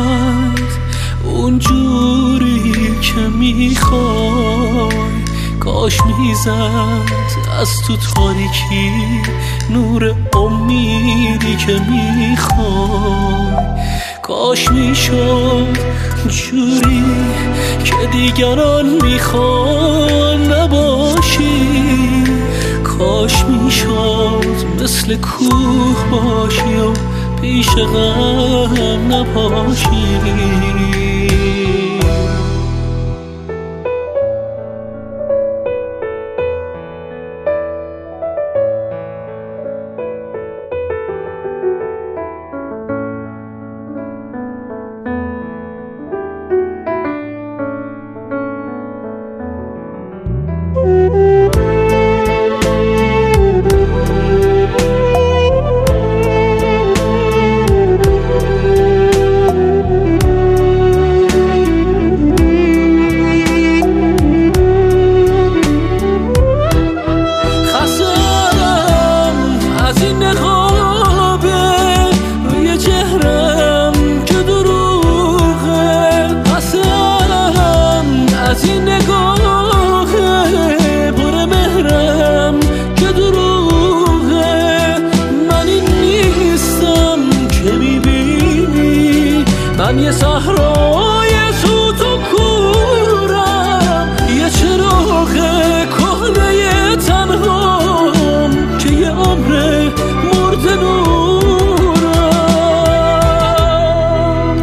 نیومد اونجوری که میخوای، کاش میزد از تو تاریکی نور امیدی که میخوای، کاش میشد جوری که دیگران میخوان نباشی، کاش میشد مثل کوه باشی و پیش غم نباشی. من یه صحرای سوت و کورم، یه چراغ کهنه تنهام که یه عمر مرده نورم.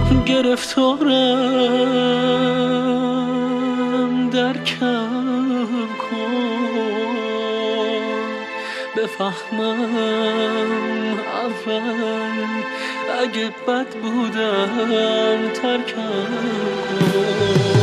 گرفتارم درکم کن، بفهمم اول اگه بد بودم ترکم کن.